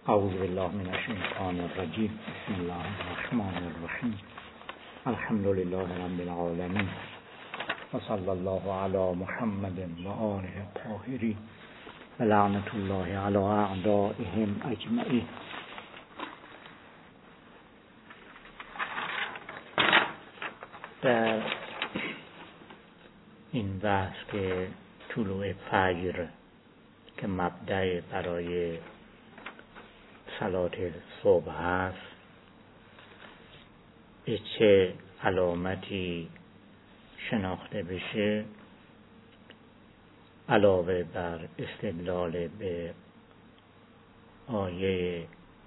اعوذ بالله من الشیطان الرجیم. بسم الله الرحمن الرحیم. الحمد لله رب العالمین و صلی الله علی محمد و آله الطاهرین و لعنت الله علی اعدائهم اجمعین. در این بحث که طلوع فجر که مبدأ برای صلات صبح هست، به چه علامتی شناخته بشه، علاوه بر استدلال به آیه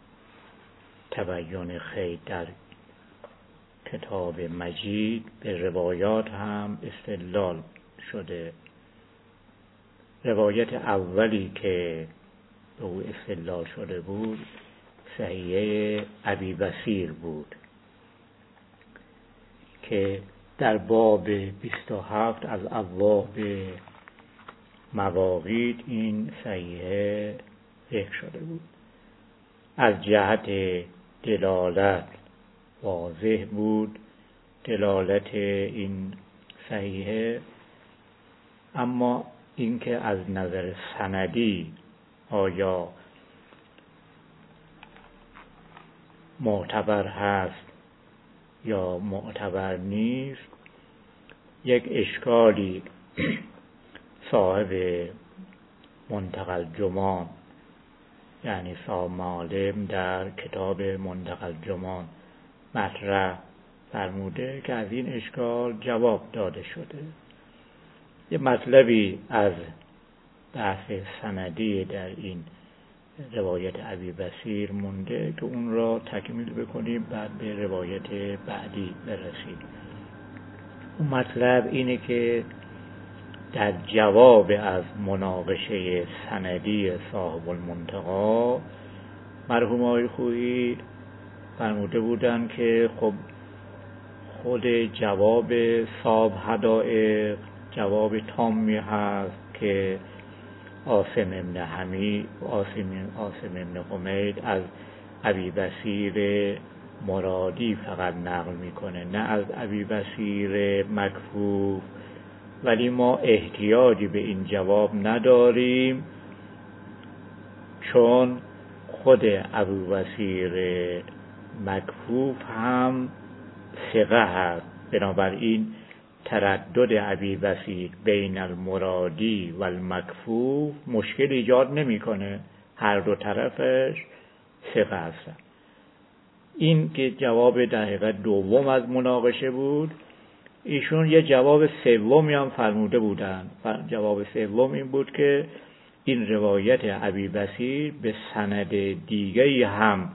تبیین خیر در کتاب مجید، به روایات هم استدلال شده. روایت اولی که به او استدلال شده بود صحیحه ابی بصیر بود که در باب 27 از ابواب مواقیت این صحیحه ذکر شده بود. از جهت دلالت واضح بود دلالت این صحیحه، اما اینکه از نظر سندی آیا معتبر هست یا معتبر نیست، یک اشکالی صاحب منتقى الجمان یعنی صاحب معالم در کتاب منتقى الجمان مطرح فرموده که از این اشکال جواب داده شده. یه مطلبی از بحث سندی در این روایت ابی بصیر مونده که اون را تکمیل بکنیم، بعد به روایت بعدی برسیم. اون مطلب اینه که در جواب از مناقشه سندی صاحب المنتقی مرحوم آقای خویی فرموده بودن که خب خود جواب صاحب حدائق جواب تامی هست که عاصم ابن حمید از ابی بصیر مرادی فقط نقل میکنه، نه از ابی بصیر مکفوف، ولی ما احتیاجی به این جواب نداریم چون خود ابو بصیر مکفوف هم ثقه هست. بنابراین تردد ابی بصیر بین المرادی و المکفوف مشکل ایجاد نمیکنه، هر دو طرفش ثقه هستن. این که جواب در حقیقت دوم از مناقشه بود. ایشون یه جواب سومی هم فرموده بودن. جواب سوم این بود که این روایت ابی بصیر به سند دیگری هم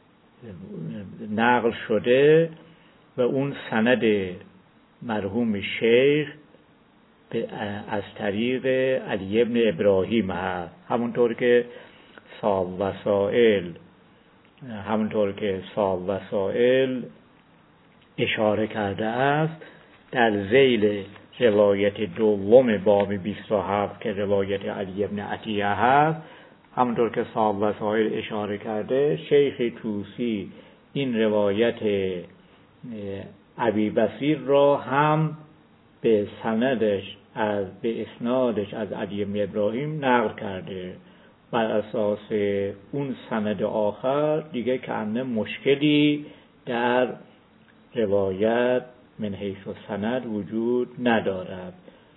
نقل شده و اون سند مرحوم شیخ از طریق علی ابن ابراهیم هست، همونطور که صاحب وسائل اشاره کرده است. در ذیل روایت دوم باب 27 که روایت علی ابن عطیه هست، همونطور که صاحب وسائل اشاره کرده، شیخ طوسی این روایت ابی بصیر را هم به سندش به اسنادش از علی بن ابراهیم نقل کرده. بر اساس اون سند آخر دیگه کنه مشکلی در روایت من حیث السند وجود ندارد.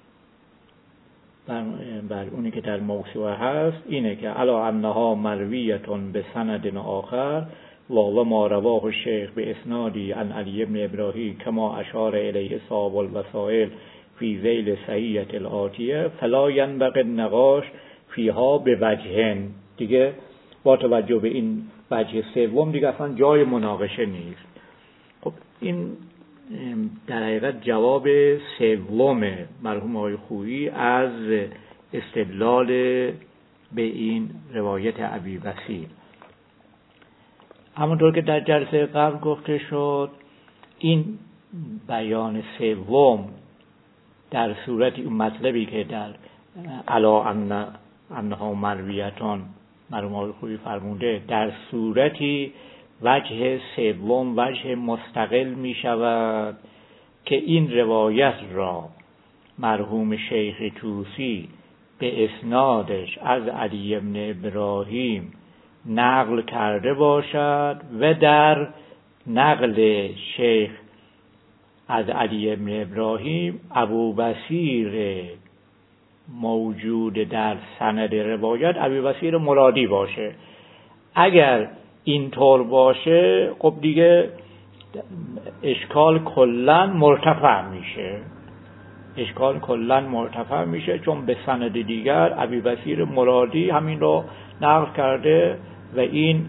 بر اونی که در موسوعه هست اینه که علا انها مرویتون به سند آخر و ما رواه الشیخ به اسنادی عن علی بن ابراهیم کما اشار الیه صاحب الوسائل فی ذیل صحیحة الآتیه فلا ینبغی النقاش فیها به وجهن. دیگه با توجه به این وجه سوم دیگه اصلا جای مناقشه نیست. خب این در حقیقت جواب سوم مرحوم آقای خویی از استدلال به این روایت ابی بصیر. همونطور که در جلسه قبل گفته شد، این بیان سوم در صورت اون مطلبی که در علا انها مرویتان مرحوم آقای خویی فرموده در صورتی وجه سوم وجه مستقل می شود که این روایت را مرحوم شیخ طوسی به اسنادش از علی بن ابراهیم نقل کرده باشد و در نقل شیخ از علی بن ابراهیم ابوبصیر موجود در سند روایت ابوبصیر مرادی باشه. اگر اینطور باشه خب دیگه اشکال کلاً مرتفع میشه، چون به سند دیگر ابوبصیر مرادی همین رو نقل کرده و این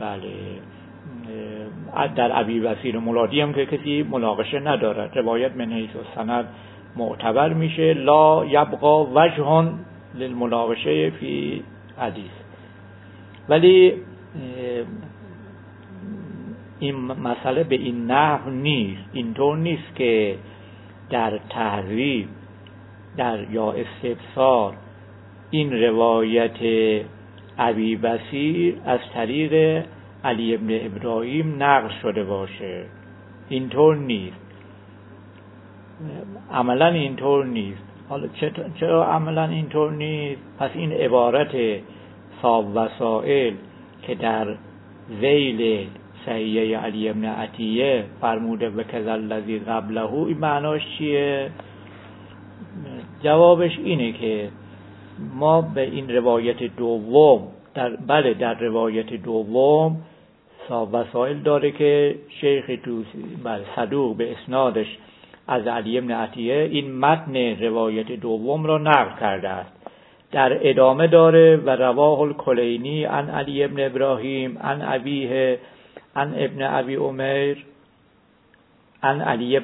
در ابوبصیر مرادی هم که کسی مناقشه نداره، روایت من حیث السند معتبر میشه، لا یبقى وجه للمناقشه فی حدیث. ولی این مسئله به این نحو نیست، اینطور نیست که در تهذیب یا استبصار این روایت ابوبصیر از طریق علی بن ابراهیم نقل شده باشه، اینطور نیست، عملا اینطور نیست. حالا چرا عملا اینطور نیست؟ پس این عبارت صاب وسائل که در ذیل صحیحه علی بن عطیه فرموده و کذا الذی قبله، این معناش چیه؟ جوابش اینه که ما به این روایت دوم در روایت دوم صاب وسائل داره که شیخ طوسی صدوق به اسنادش از علی بن عطیه این متن روایت دوم را نقل کرده است. در ادامه داره و رواه الکلینی عن علی بن ابراهیم عن ابیه عن ابن ابی عمیر عن علی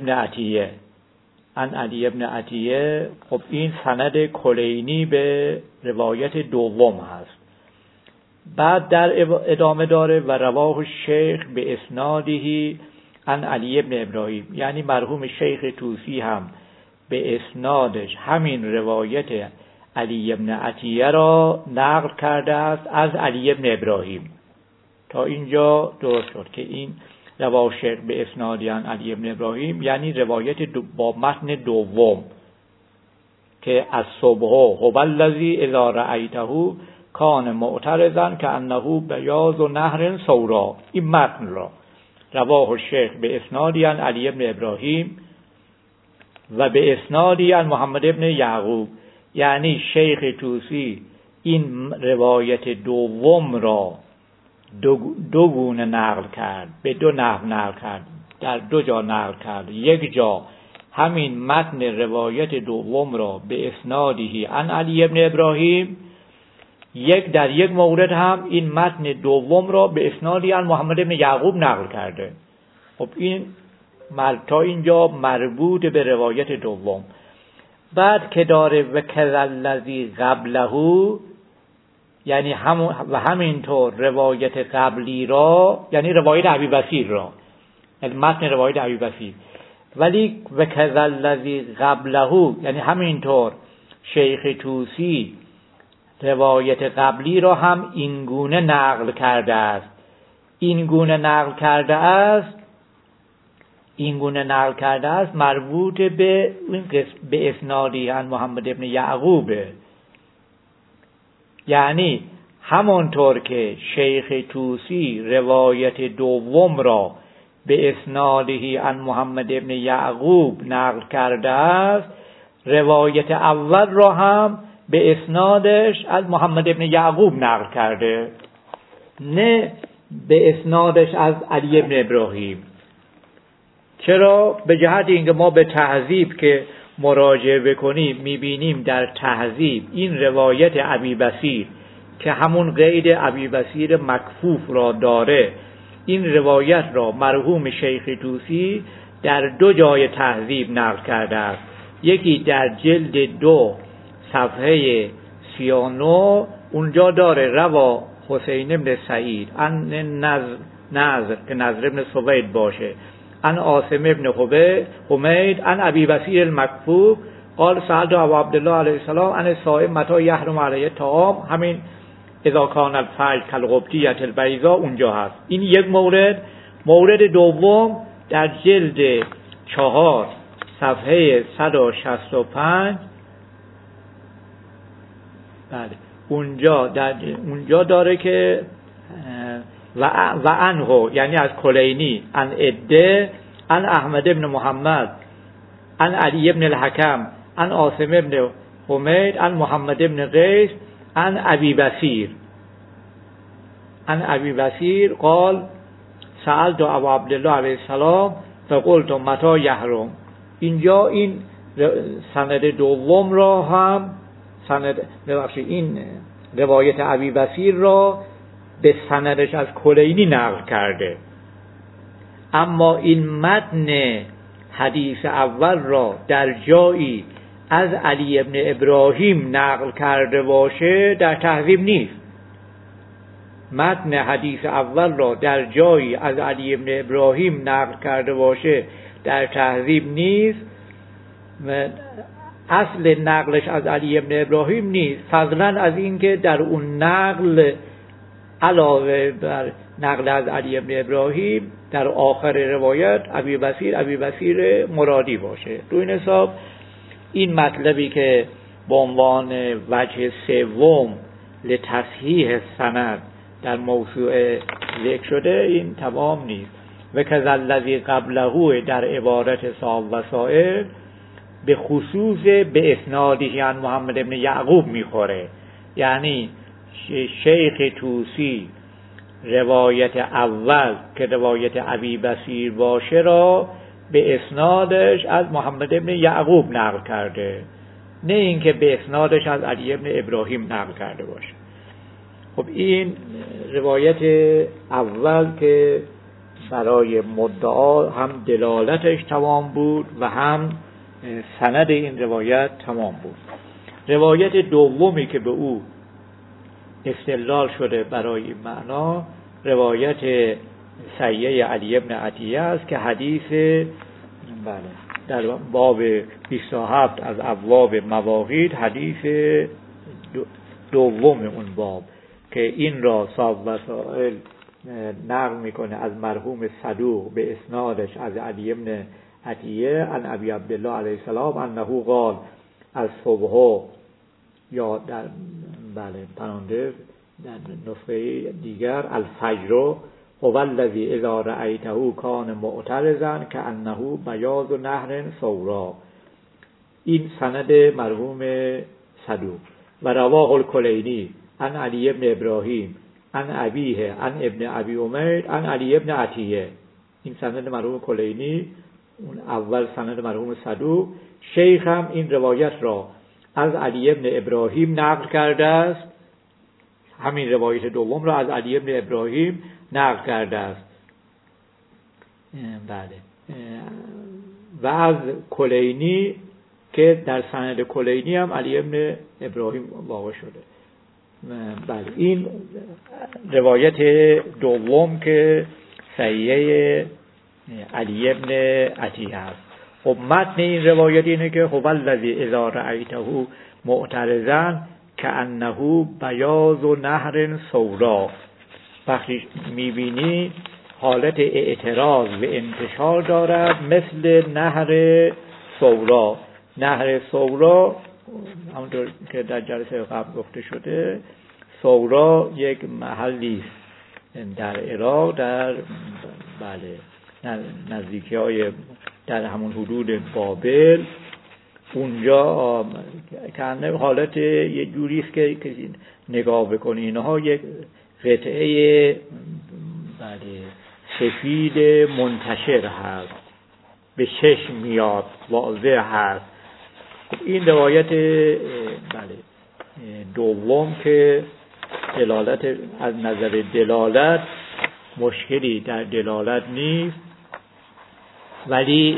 بن عطیه. خب این سند کلینی به روایت دوم هست. بعد در ادامه داره و رواه الشیخ به اسناده عن علی بن ابراهیم، یعنی مرحوم شیخ طوسی هم به اسنادش همین روایت علی بن عطیه را نقل کرده است از علی بن ابراهیم. تا اینجا درست شد که این رواه شیخ به اسناده عن علی بن ابراهیم یعنی روایت با متن دوم که از صبح هو الذی اذا رأیته کان معترضا کانه بیاض نهر سورا، این متن را رواه الشیخ به اسنادی عن علی بن ابراهیم و به اسنادی عن محمد بن یعقوب، یعنی شیخ طوسی این روایت دوم را دو گونه نقل کرد، به دو نحو نقل کرد، در دو جا نقل کرد. یک جا همین متن روایت دوم را به اسنادی عن علی بن ابراهیم، در یک مورد هم این متن دوم را به اسنادی عن محمد بن یعقوب نقل کرده. خب این تا اینجا مربوط به روایت دوم. بعد که داره و کذا الذی قبله، یعنی همینطور روایت قبلی را، یعنی روایت ابوبصیر را، یعنی متن روایت ابوبصیر. ولی و کذا الذی قبله یعنی همینطور شیخ طوسی روایت قبلی را هم اینگونه نقل کرده است. اینگونه نقل کرده است مربوط به اسنادی عن محمد ابن یعقوب، یعنی همانطور که شیخ طوسی روایت دوم را به اسنادی عن محمد ابن یعقوب نقل کرده است، روایت اول را هم به اسنادش از محمد ابن یعقوب نقل کرده، نه به اسنادش از علی ابن ابراهیم. چرا؟ به جهت اینکه ما به تهذیب که مراجعه بکنیم میبینیم در تهذیب این روایت ابوبصیر که همون قید ابوبصیر مکفوف را داره، این روایت را مرحوم شیخ طوسی در دو جای تهذیب نقل کرده است. یکی در جلد 2 صفحه 39 اونجا داره روا حسین ابن سعید ان نظر که نظر ابن سوید باشه، ان عاصم ابن حمید ان ابوبصیر المکفوف قال سألت ابو عبدالله علیه السلام ان الصائم متى یحرم علیه الطعام. همین اذا کان الفجر کالقبطیة البیضاء اونجا هست. این یک مورد. مورد دوم در جلد 4 صفحه 165 بله اونجا داره که و عنه، یعنی از کلینی، عن عده، عن احمد ابن محمد، عن علی ابن الحکم، عن عاصم ابن حمید، عن محمد ابن قیس، عن ابی بصیر قال سألت ابا عبدالله علیه السلام فقلت متى یحرم. اینجا این سند دوم را هم این روایت ابی بصیر را به سندش از کلینی نقل کرده، اما این متن حدیث اول را در جایی از علی ابن ابراهیم نقل کرده باشه در تهذیب نیست. متن حدیث اول را در جایی از علی ابن ابراهیم نقل کرده باشه در تهذیب نیست. اصل نقلش از علی ابن ابراهیم نیست، فضلا از اینکه در اون نقل علاوه بر نقل از علی ابن ابراهیم در آخر روایت ابی بصیر مرادی باشه. تو این حساب این مطلبی که به عنوان وجه سوم لتصحیح سند در موضوع ذکر شده این تمام نیست. و کذالذی قبله در عبارت صاحب وسائل به خصوص به اسنادی عن محمد ابن یعقوب میخوره، یعنی شیخ طوسی روایت اول که روایت ابی بصیر باشه را به اسنادش از محمد ابن یعقوب نقل کرده، نه اینکه به اسنادش از علی ابن ابراهیم نقل کرده باشه. خب این روایت اول که برای مدعا هم دلالتش تمام بود و هم سند این روایت تمام بود. روایت دومی که به او استدلال شده برای این معنا روایت سیه علی ابن عطیه است که حدیث در باب 27 از ابواب مواقیت حدیث دوم اون باب که این را صاحب وسائل نقل میکنه از مرحوم صدوق به اسنادش از علی ابن عطیه عن ابی عبدالله علیه السلام انه قال از صبح، یا در پرانده در نسخه دیگر الفجر هو الذی اذا رأیته کان معترضا کانه بیاض نهر صورا. این سند مرحوم صدوق. و رواه الکلینی عن علی ابن ابراهیم عن ابیه عن ابن ابی امیر عن علی ابن عطیه. این سند مرحوم کلینی، اون اول سند مرحوم صدوق. شیخ هم این روایت را از علی ابن ابراهیم نقل کرده است، همین روایت دوم را از علی ابن ابراهیم نقل کرده است. و از کلینی که در سند کلینی هم علی ابن ابراهیم واقع شده. این روایت دوم که صحیح علی ابن عطیه است. خب متن این روایت اینه که هو الذی اذا رأیته معترضا کانه بیاض نهر صورا. وقتی میبینی حالت اعتراض و انتشار دارد مثل نهر صورا. نهر صورا همونطور که در جلسه قبل گفته شده، صورا یک محلی است در عراق، در نزدیکی های در همون حدود بابل. اونجا که حالت یه جوری است که نگاه بکنی اینها یک قطعه سفید منتشر هست، به چشم میاد، واضح هست. این روایت دوم که دلالت از نظر دلالت مشکلی در دلالت نیست، ولی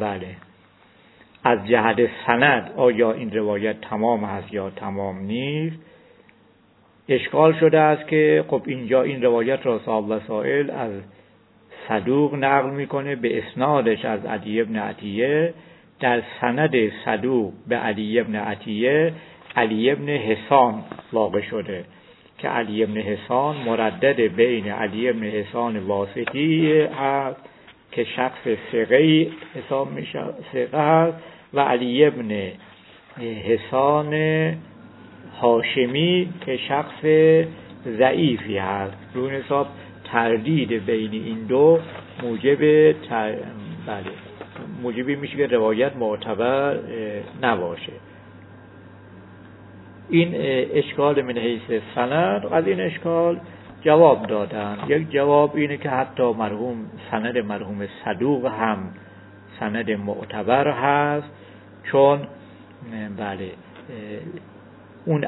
از جهت سند آیا این روایت تمام هست یا تمام نیست اشکال شده است که خب اینجا این روایت را صاحب وسائل از صدوق نقل میکنه به اسنادش از علی ابن عطیه. در سند صدوق به علی ابن عطیه علی ابن حسان واقع شده که علی ابن حسان مردد بین علی ابن حسان واسطی هست که شخص ثقه حساب میشه، ثقه هست، و علی ابن حسان هاشمی که شخص ضعیفی هست. رو این حساب تردید بین این دو موجبی میشه که روایت معتبر نباشه. این اشکال من حیث سند. از این اشکال جواب دادن. یک جواب اینه که حتی سند مرحوم صدوق هم سند معتبر هست، چون اون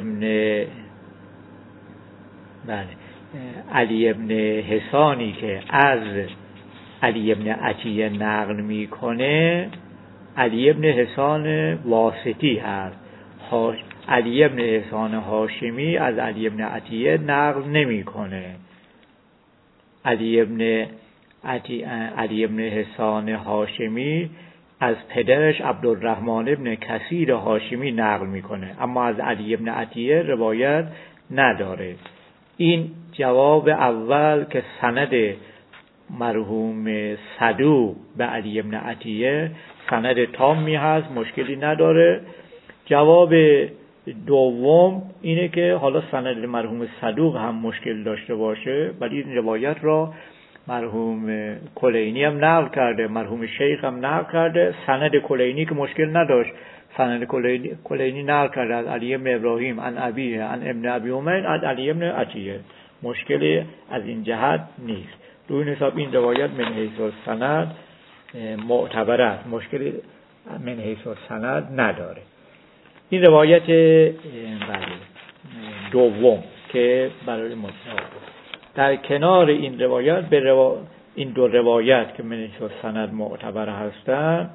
علی ابن حسانی که از علی ابن عطیه نقل میکنه علی ابن حسان واسطی هست. علی ابن حسان هاشمی از علی ابن عطیه نقل نمیکنه. علی ابن حسان هاشمی از پدرش عبدالرحمن ابن کثیر هاشمی نقل میکنه، اما از علی ابن عطیه روایت نداره. این جواب اول که سند مرحوم صدوق به علی ابن عطیه سند تامی هست، مشکلی نداره. جواب دوم اینه که حالا سند مرحوم صدوق هم مشکل داشته باشه، ولی این روایت را مرحوم کلینی هم نقل کرده، مرحوم شیخ هم نقل کرده. سند کلینی که مشکل نداشت، سند کلینی نقل کرده از علی ابن ابراهیم عن ابیه عن ابن ابی امین عن علی ابن عطیه، مشکلی از این جهت نیست. رو این حساب این روایت من حیث السند معتبر است، مشکلی من حیث السند نداره. این روایت دوم که برای مطلق. در کنار این روایت این دو روایت که من حیث السند معتبر هستند،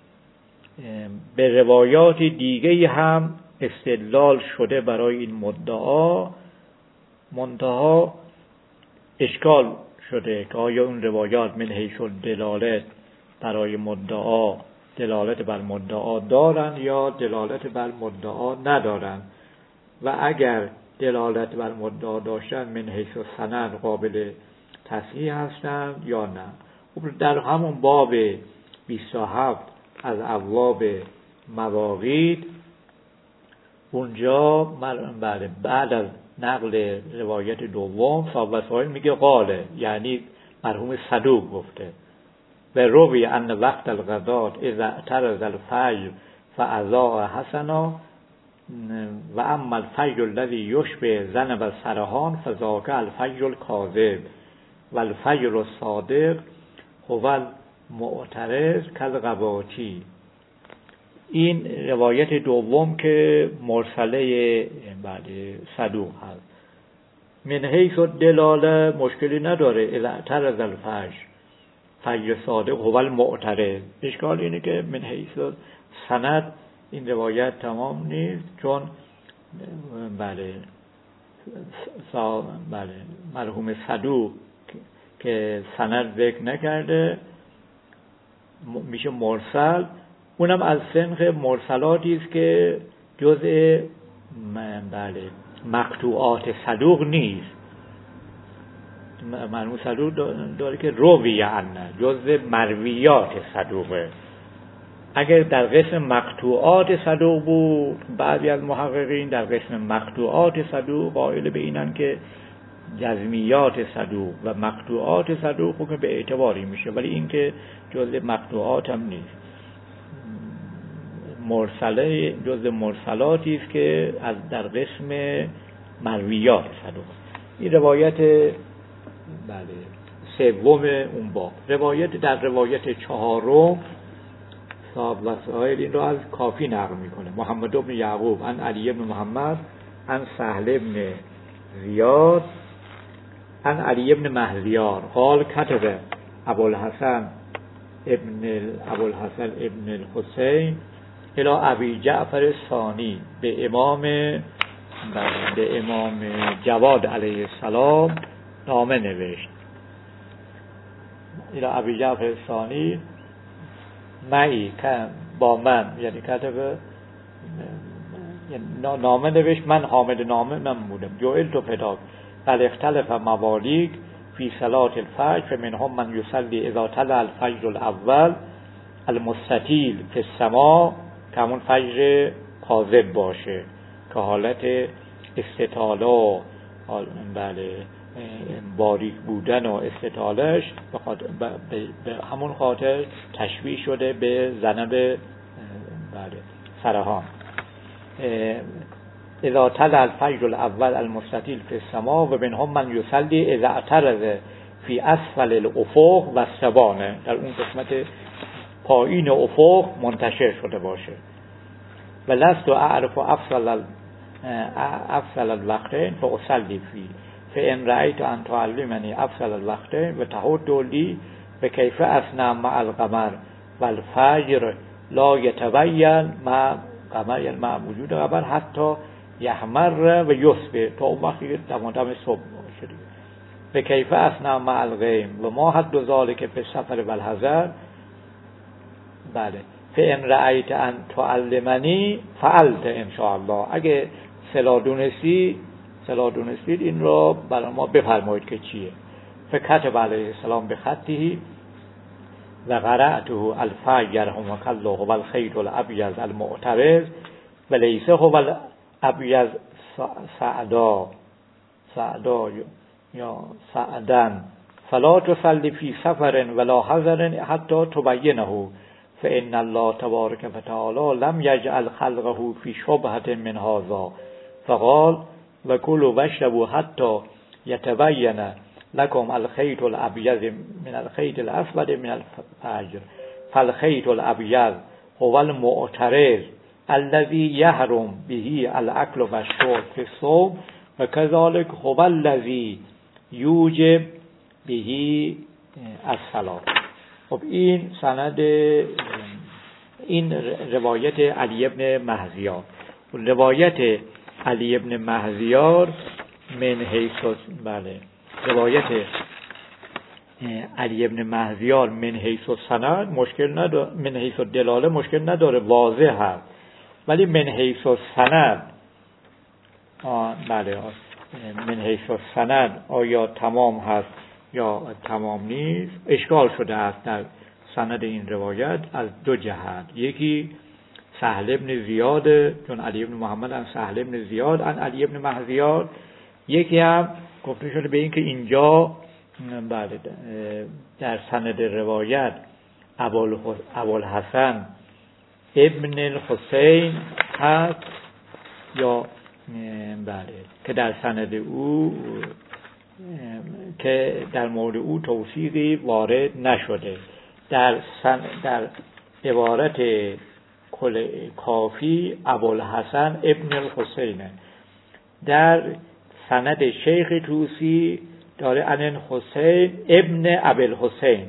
به روایات دیگه هم استدلال شده برای این مدعا، منتها اشکال شده که آیا اون روایات من حیث الدلالت برای مدعا دلالت بر مدعا دارن یا دلالت بر مدعا ندارن، و اگر دلالت بر مدعا داشتن من حیث السند قابل تصحیح هستند یا نه. در همون باب 27 از ابواب مواقیت اونجا بعد از نقل روایت دوم صاحب وسائل میگه قاله، یعنی مرحوم صدوق گفته و روی ان وقت الغدات اذا اعترض الفجر فاذاع حسنا و اما الفجر الذي يشبه ذنب السرحان فذاك الفجر الكاذب و الفجر الصادق هو المعترض کالغواتی. این روایت دوم که مرسله صدوق هست. من حیث الدلاله مشکلی نداره، اذا اعترض الفجر فجر صادق هو المعترض. اشکال اینه که من حیث سند این روایت تمام نیست، چون مرحوم صدوق که سند ذکر نکرده میشه مرسل، اونم از سنخ مرسلاتی است که جزء مقطوعات صدوق نیست. مرحوم صدوق داره که روی عنه جزء مرویات صدوقه. اگر در قسم مقطوعات صدوق بود، بعضی از محققین در قسم مقطوعات صدوق قائل به اینن که جزمیات صدوق و مقطوعات صدوق به اعتباری میشه، ولی این که جزء مقطوعات هم نیست. مرسله جزء مرسلاتی است که از در قسم مرویات صدوق. این روایت سوم اون باب. در روایت چهارم صاحب وسائل این رو از کافی نقل میکنه. محمد بن یعقوب عن علی بن محمد عن سهل بن زیاد عن علی بن مهزیار قال كتب ابو الحسن ابن الحسین الى ابی جعفر الثانی به امام جواد علیه السلام نامه نوشت. الى ابی جعفر الثانی معی با من، یعنی کتب نامه نوشت من حامل نامه من بودم جعلت فداک بل اختلف موالیک فی صلاة الفجر فمنهم من یصلی اذا طلع الفجر الاول المستطیل فی السماء که همون فجر کاذب باشه که حالت استطاله بله باریک بودن و استطالش به همون خاطر تشبیه شده به ذنب بله سرهان. اذا طلع الفجر الاول المستطیل فی السماء و منهم من یصلی اذا اعترض فی اسفل الافق و السبانه، در اون قسمت پایین افق منتشر شده باشه. و لست اعرف افضل الوقتین فاصلی فی فان رأیت ان تعلمنی افضل الوقتین و تحد لی و کیف اصنع مع القمر و الفجر لا یتبین مع قمر مع وجود قمر حتی یحمر و یصبح، تا اون وقتی دم صبح شده. و کیف اصنع مع الغیم و ما حد ذلک فی السفر و الحضر. بله فان رأیت ان تعلمنی فعلت ان شاء الله، اگه صلاح دونستید این را برای ما بفرمایید که چیه. فکتب علیه السلام بخطه و قرأته الفجر هم الله و الخیط الابیض المعترض و لیس هو الابیض سعدا یا سعدن فلا تصلی فی سفر ولا حضر حتی تبینه فإن الله تبارک و تعالی لم یجعل خلقه فی شبهة من هذا فقال و کلوا واشربوا حتی یتبین لكم الخيط الابيض من الخيط الاسود من الفجر فالخيط الابيض هو المعترض الذي يحرم به الاكل والشرب في الصوم وكذلك هو الذي يوجب به الصلاة. خب این سند این روایت علی ابن مهزیار. روایت علی ابن مهزیار من حیث بله روایت علی ابن مهزیار من حیث السند مشکل نداره، من حیث الدلاله مشکل نداره، واضح هست، ولی من حیث السند بله من حیث السند آیا تمام هست یا تمام نیست اشکال شده است در سند این روایت از دو جهت. یکی سهل ابن زیاد، چون علی ابن محمد عن سهل ابن زیاد عن علی ابن مهزیار. یکی هم گفته شده به این که اینجا بله در سند روایت ابوالحسن ابن الحسین هست یا بله که در سند او که در مورد او توثیقی وارد نشده. در عبارت کافی ابوالحسن ابن الحسینه. در سند شیخ طوسی داره عن الحسین ابن ابی الحسین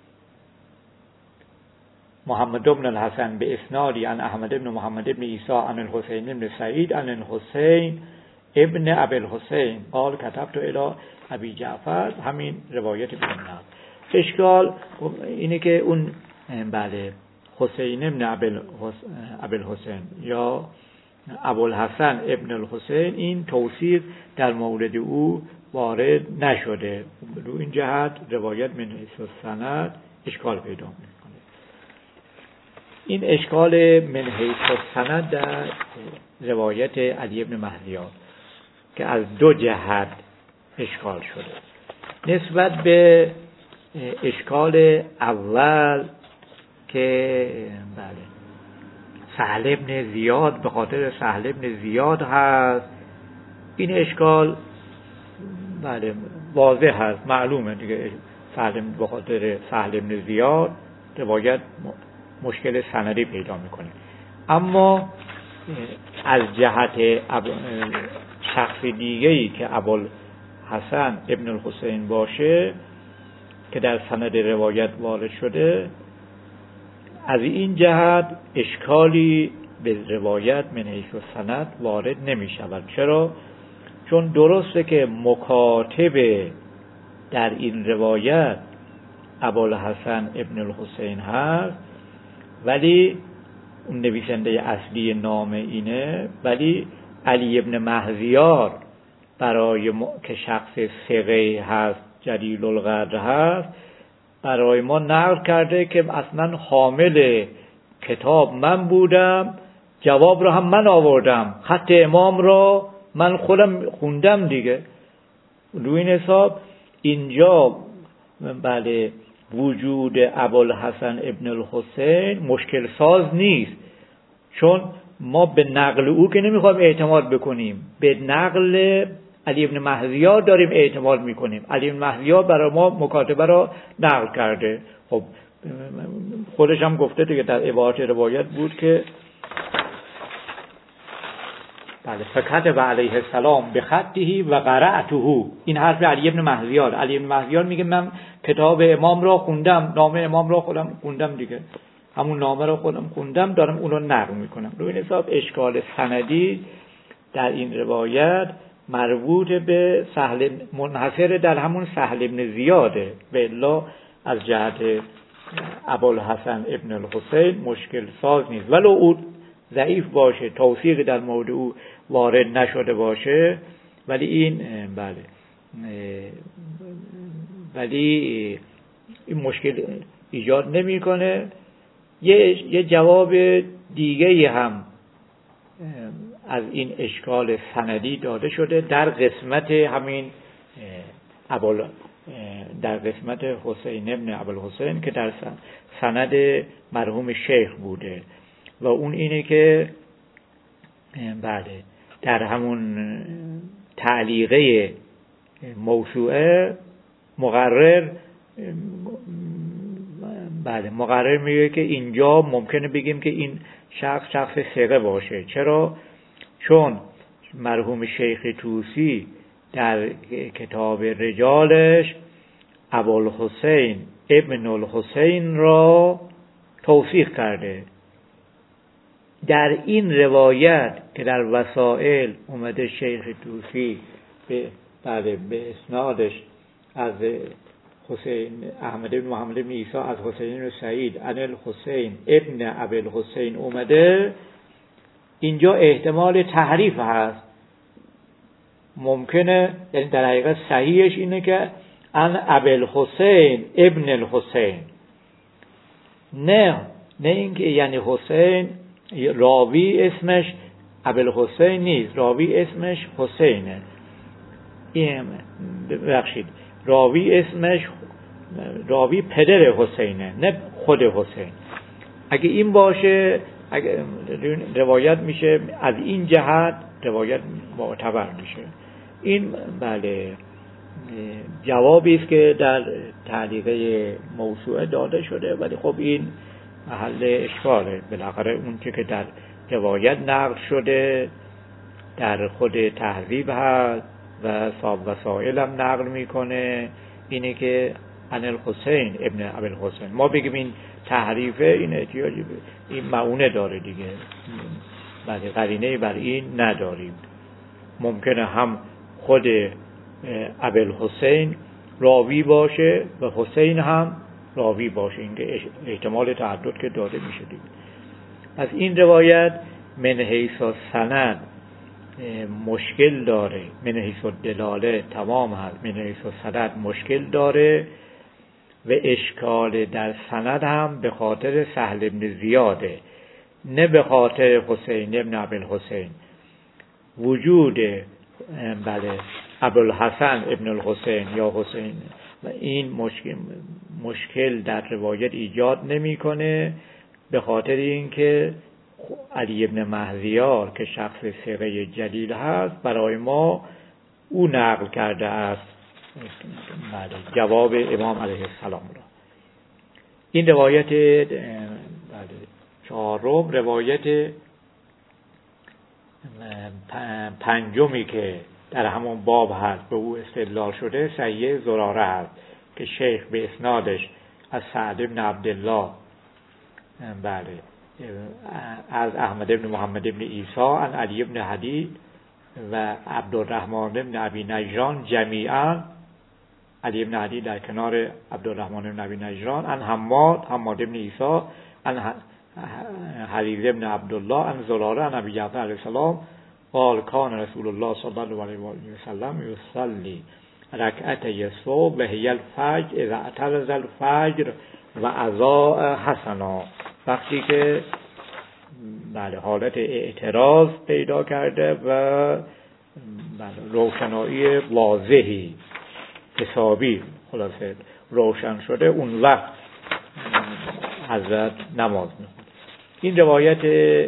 محمد ابن الحسن به اسنادی عن احمد ابن محمد ابن عیسی عن الحسین ابن سعید عن الحسین ابن ابی الحسین قال کتبت الی ابی جعفر. همین روایت بیان. اشکال اینه که اون بله حسین ابن ابی الحسین یا ابوالحسن ابن الحسین این توصیف در مورد او وارد نشده. رو این جهت روایت من حیث السند اشکال پیدا میکنه. این اشکال من حیث السند در روایت علی ابن مهزیار که از دو جهت اشکال شده. نسبت به اشکال اول که بله سهل ابن زیاد به خاطر سهل ابن زیاد هست، این اشکال بله واضح هست، معلومه دیگه. سهل به خاطر سهل ابن زیاد روایت مشکل سندی پیدا میکنه. اما از جهت شخص دیگه‌ای که ابوالحسن ابن الحسین باشه که در سند روایت وارد شده، از این جهت اشکالی به روایت من حیث السند وارد نمی شود. چرا؟ چون درسته که مکاتب در این روایت ابوالحسن ابن الحسین هست، ولی اون نویسنده اصلی نامه اینه، ولی علی ابن مهذیار برای که شخص ثقه هست، جلیل القدر هست، برای ما نقل کرده که اصلا حامل کتاب من بودم، جواب رو هم من آوردم، خط امام را من خودم خوندم دیگه. روی این حساب اینجا بله وجود ابوالحسن ابن الحسین مشکل ساز نیست، چون ما به نقل او که نمیخوایم اعتماد بکنیم، به نقل علی ابن مهذیار داریم اعتماد میکنیم. علی ابن مهذیار برای ما مکاتبه را نقل کرده. خب خودش هم گفته دیگه در عبارت روایت بود که بله فکتب علیه السلام به خطه و قرأته. این حرف علی ابن مهذیار. علی ابن مهذیار میگه من کتاب امام را خوندم، نامه امام را خودم خوندم دیگه، همون نامه را خودم خوندم، دارم اون رو نقل میکنم. روی این حساب اشکال سندی در این روایت مربوط به سهل، منحصر در همون سهل ابن زیاده، و الا از جهت ابوالحسن ابن الحسین مشکل ساز نیست. ولو او ضعیف باشه، توثیق در مورد او وارد نشده باشه، ولی این ولی این مشکل ایجاد نمیکنه. یه جواب دیگه هم از این اشکال سندی داده شده در قسمت همین در قسمت حسین ابن ابوالحسین که در سند مرحوم شیخ بوده، و اون اینه که بله در همون تعلیقه موسوعه مقرر میگه که اینجا ممکنه بگیم که این شخص ثقه باشه. چرا؟ چون مرحوم شیخ طوسی در کتاب رجالش ابوالحسین ابن الحسین را توثیق کرده. در این روایت که در وسائل اومده شیخ طوسی به اسنادش از حسین احمد بن محمد بن عیسی از حسین بن سعید عن الحسین ابن ابی الحسین اومده، اینجا احتمال تحریف هست. ممکنه، یعنی در حقیقت صحیحش اینه که عن ابی الحسین ابن الحسین، نه اینکه یعنی حسین راوی اسمش ابی الحسین نیست، راوی اسمش حسینه. این ببخشید، راوی پدر حسینه، نه خود حسین. اگه این باشه، اگه روایت میشه از این جهت روایت معتبر میشه. این بله جوابی است که در تعلیقه موسوعه داده شده، ولی خب این محل اشکاله. بالاخره اون که در روایت نقل شده در خود تهذیب هست و صاحب وسائل هم نقل میکنه، اینه که عن الحسین ابن ابی الحسین. ما بگیم این تحریفه، این احتیاجی به این معونه داره دیگه، بله قرینه بر این نداریم. ممکنه هم خود ابی الحسین راوی باشه و حسین هم راوی باشه، این که احتمال تعدد که داده میشه دیگه. از این روایت من حیث سند مشکل داره، من حیث دلاله تمام هست، من حیث سند مشکل داره، و اشکال در سند هم به خاطر سهل ابن زیاده، نه به خاطر حسین ابن ابی الحسین. وجود ابوالحسن ابن الحسین یا حسین و این مشکل در روایت ایجاد نمیکنه، به خاطر اینکه علی ابن مهذیار که شخص ثقه جلیل هست برای ما او نقل کرده است جواب امام علیه السلام را. این روایت چهارم، روایت پنجمی که در همون باب هست به او استدلال شده صحیح زراره هست که شیخ به اسنادش از سعد بن عبدالله از احمد بن محمد بن عیسی عن علی بن حدید و عبدالرحمن بن ابی نجران جمیعا، علی بن حدید در کنار عبدالرحمن بن ابی نجران، عن حماد بن عیسی عن حریز ابن عبدالله عن زراره عن ابی جعفر علیه السلام قال کان رسول الله صلی الله علیه و سلم یصلی رکعتی الصبح و هی الفجر اذا اعترض الفجر و اضاء حسنا. وقتی که بله حالت اعتراض پیدا کرده و روشنایی واضحی حسابی خلاصه روشن شده، اون وقت حضرت نماز میخوند. این روایت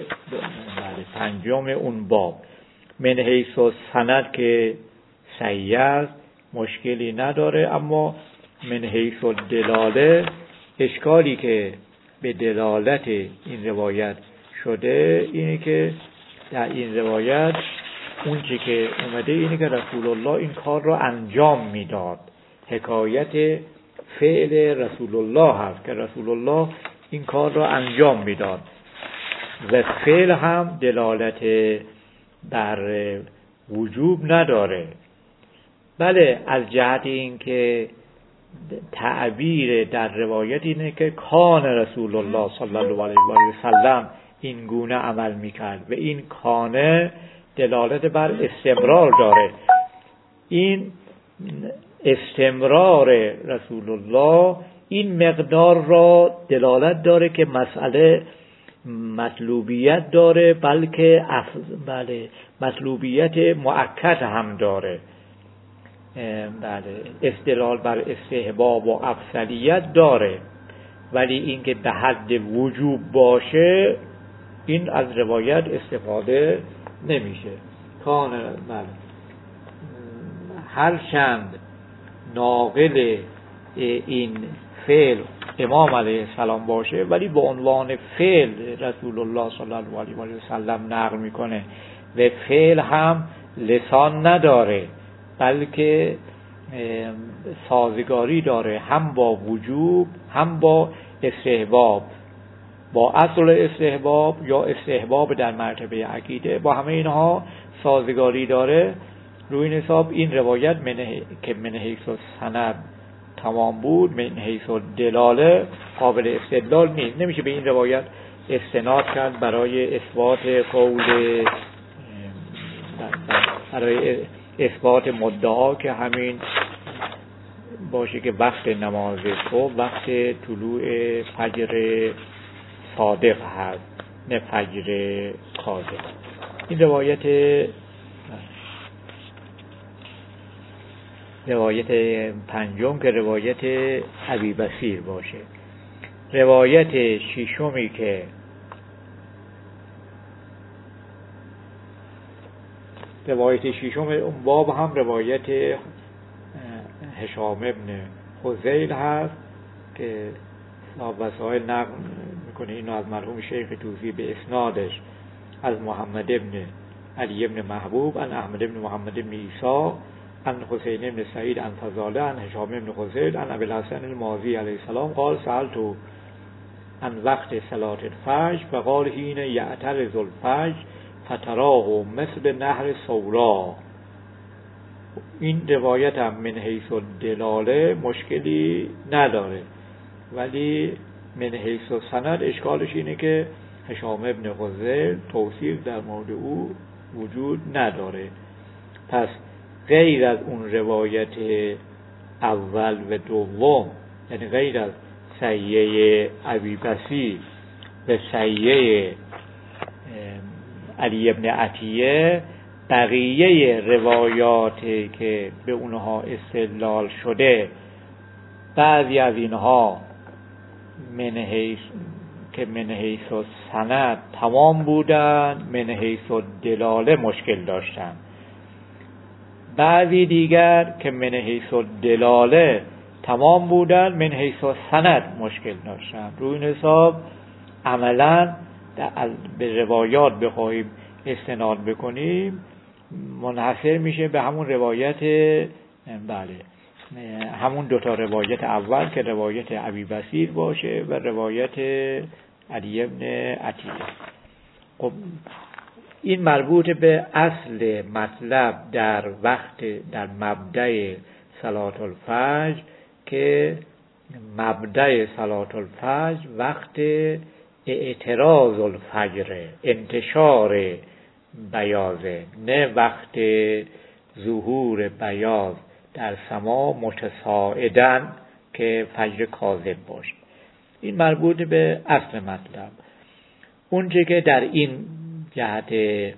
پنجم اون باب. من حیث السند که صحیح است، مشکلی نداره، اما من حیث الدلاله اشکالی که به دلالت این روایت شده اینه که در این روایت اون چی که اومده اینه که رسول الله این کار رو انجام میداد. حکایت فعل رسول الله هست که رسول الله این کار رو انجام میداد و فعل هم دلالت بر وجوب نداره. بله، از جهت این که تعبیر در روایت اینه که کان رسول الله صلی الله علیه و سلم این گونه عمل میکرد و این کانه دلالت بر استمرار داره. این استمرار رسول الله این مقدار را دلالت داره که مسئله مطلوبیت داره، بلکه بله مطلوبیت مؤکد هم داره. بله استدلال بر استحباب و افضلیت داره، ولی اینکه به حد وجوب باشه این از روایت استفاده نمیشه. کان بله هر چند ناقل این فعل امام علیه السلام باشه، ولی به عنوان فعل رسول الله صلی الله علیه و سلم نقل میکنه و فعل هم لسان نداره، بلکه سازگاری داره هم با وجوب هم با استحباب، با اصل استحباب یا استحباب در مرتبه عقیده، با همه اینها سازگاری داره. روی این حساب این روایت که من حیث السند تمام بود، من حیث الدلاله قابل استدلال نیست. نمیشه به این روایت استناد کرد برای اثبات قول، برای اثبات مدعا که همین باشه که وقت نماز صبح وقت طلوع فجر صادق هست، نه فجر کاذب. این روایت پنجم که روایت ابی بصیر باشه. روایت ششمی که روایت ششم اون باب هم روایت هشام ابن حذیل هست که صاحب وسائل نقل میکنه اینو از مرحوم شیخ توسی به اسنادش از محمد ابن علی ابن محبوب عن احمد ابن محمد ابن عیسی عن حسین ابن سعید عن فضاله عن هشام ابن حذیل عن ابی الحسن المازی علیه السلام قال سألت عن وقت صلاة الفجر فقال حين یعترض الفجر فتراه مثل نهر سورا. این روایت هم من حیث الدلاله مشکلی نداره، ولی من حیث السند اشکالش اینه که هشام ابن حذیل توثیق در مورد او وجود نداره. پس غیر از اون روایت اول و دوم، یعنی غیر از صحیح ابی بصیر و صحیح علی ابن عطیه، بقیه روایاتی که به اونها استدلال شده بعضی از اینها من حیث السند تمام بودن، من حیث الدلاله مشکل داشتن. بعضی دیگر که من حیث الدلاله تمام بودن، من حیث السند مشکل داشتن. روی این حساب عملا به روایات بخواهیم استناد بکنیم منحصر میشه به همون روایت، بله همون دوتا روایت اول که روایت ابی بصیر باشه و روایت علی ابن عطیه. خب این مربوط به اصل مطلب در مبدأ صلاة الفجر که مبدأ صلاة الفجر وقت اعتراض الفجر، انتشار بیاضه، نه وقت ظهور بیاض در سما متساعدن که فجر کاذب باشه. این مربوط به اصل مطلب. اونچه که در این جهت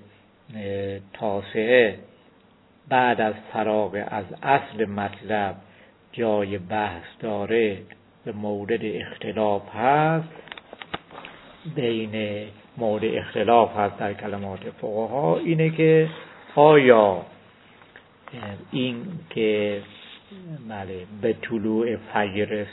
تاسعه بعد از فراغ از اصل مطلب جای بحث داره به مورد اختلاف هست، بین مورد اختلاف هست در کلمات فقها، اینه که آیا این که به طلوع فجر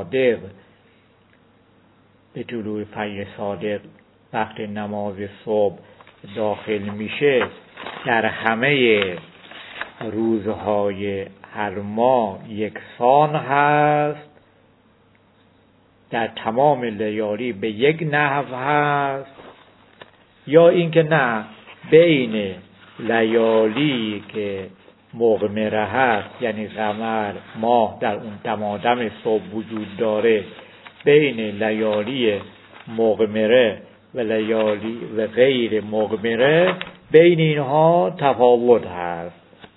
صادق وقت نماز صبح داخل میشه در همه روزهای هر ماه یکسان هست، در تمام لیالی به یک نحو هست، یا اینکه نه بین لیالی که مغمره هست یعنی قمر ماه در اون دمادم صبح وجود داره، بین لیالی مغمره و لیالی و غیر مغمره بین اینها تفاوت هست.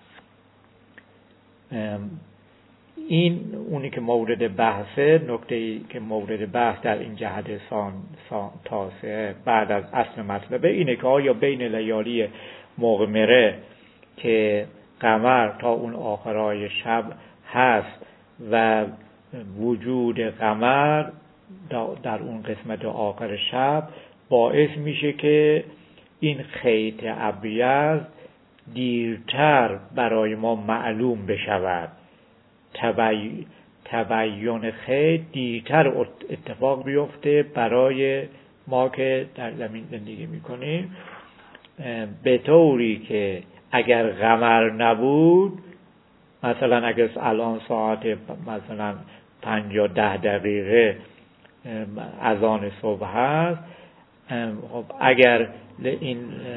این اونی که مورد بحثه، نکته‌ای که مورد بحث در این جهت تاسعه بعد از اصل مطلبه اینه که آیا بین لیالی مغمره که قمر تا اون آخرای شب هست و وجود قمر در اون قسمت آخر شب باعث میشه که این خیط ابیض دیرتر برای ما معلوم بشود، تبیین خیط دیرتر اتفاق بیفته برای ما که در زمین زندگی میکنیم، به طوری که اگر قمر نبود، مثلا اگر الان ساعت مثلا 5 یا 10 دقیقه اذان صبح هست، اگر این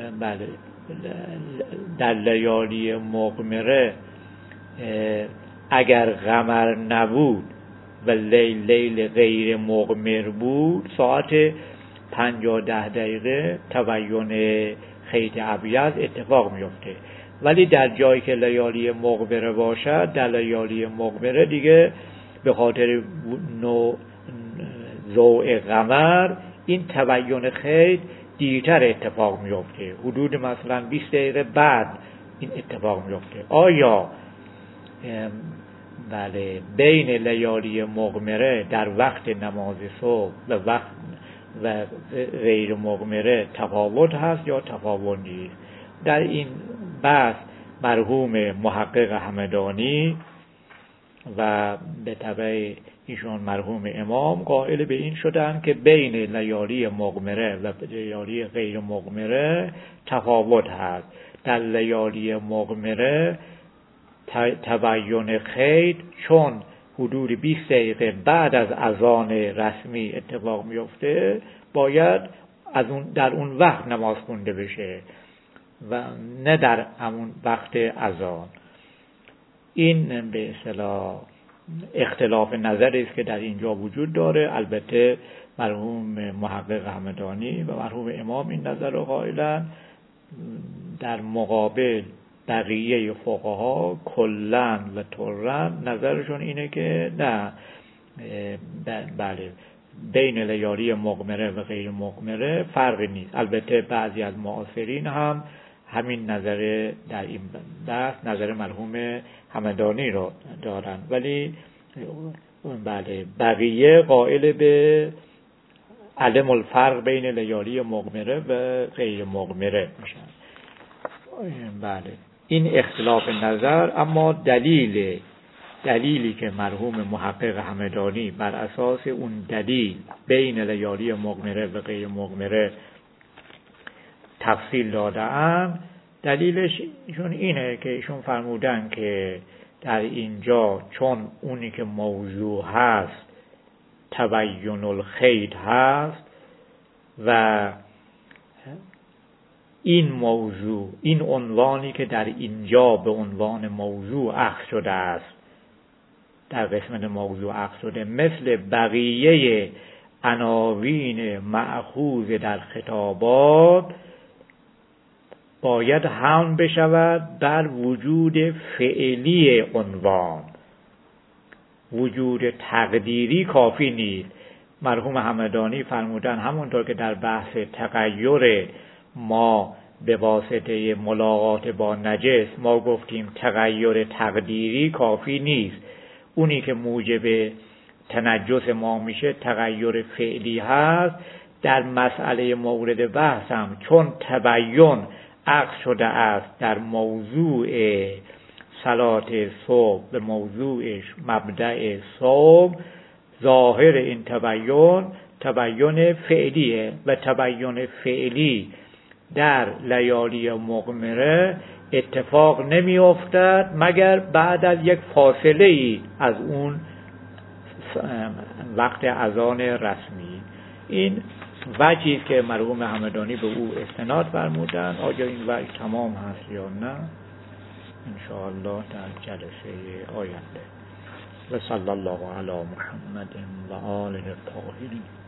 در لیالی مغمره اگر قمر نبود و لیل غیر مغمر بود، ساعت 5 یا 10 دقیقه تبیین خیط ابیض اتفاق میفته. ولی در جایی که لیالی مغمره باشد، در لیالی مغمره دیگه به خاطر ضوء قمر این تبیین خیط دیرتر اتفاق میفته، حدود مثلا 20 دقیقه بعد این اتفاق میفته. آیا بین لیالی مغمره در وقت نماز صبح و غیر مغمره تفاوت هست یا تفاوت نیست؟ در این بحث مرحوم محقق همدانی و به تبع ایشون مرحوم امام قائل به این شدن که بین لیالی مغمره و لیالی غیر مغمره تفاوت هست. در لیالی مغمره تبیین خیط چون حدود 20 دقیقه بعد از اذان رسمی اتفاق میفته، باید در اون وقت نماز خونده بشه و نه در همون وقت اذان. این به اصطلاح اختلاف نظری است که در اینجا وجود داره. البته مرحوم محقق همدانی و مرحوم امام این نظر رو قائلن. در مقابل بقیه فقها کلاً و طراً نظرشون اینه که نه، بله، بین لیالی مغمره و غیر مغمره فرقی نیست. البته بعضی از معاصرین هم همین نظر در این بحث نظر مرحوم همدانی رو دارن، ولی بله بقیه قائل به عدم الفرق بین لیالی مغمره و غیر مغمره میشن. بله، این اختلاف نظر. اما دلیلی که مرحوم محقق همدانی بر اساس اون دلیل بین لیالی مغمره و غیر مغمره تفصیل دادن، دلیلش ایشون اینه که ایشون فرمودن که در اینجا چون اونی که موضوع هست تبیین الخیط هست و این موضوع، این عنوانی که در اینجا به عنوان موضوع اخذ شده است، در قسمت موضوع اخذ شده، مثل بقیه عناوین مأخوذ در خطابات باید حمل بشود بر وجود فعلی عنوان. وجود تقدیری کافی نیست. مرحوم همدانی فرمودن همونطور که در بحث تغییر ما به واسطه ملاقات با نجس ما گفتیم تغییر تقدیری کافی نیست، اونی که موجب تنجس ما میشه تغییر فعلی هست. در مسئله مورد بحث هم چون تبیین عکس شده است در موضوع صلات صبح به موضوعش مبدأ صبح، ظاهر این تبیین فعلیه و تبیین فعلی در لیالی مقمره اتفاق نمی افتد مگر بعد از یک فاصله ای از اون وقت اذان رسمی. این وجهی است که مرحوم همدانی به او استناد فرمودند. آیا این وجه تمام هست یا نه؟ ان شاء الله در جلسه آینده. و صلی الله علی محمد و آله الطاهرین.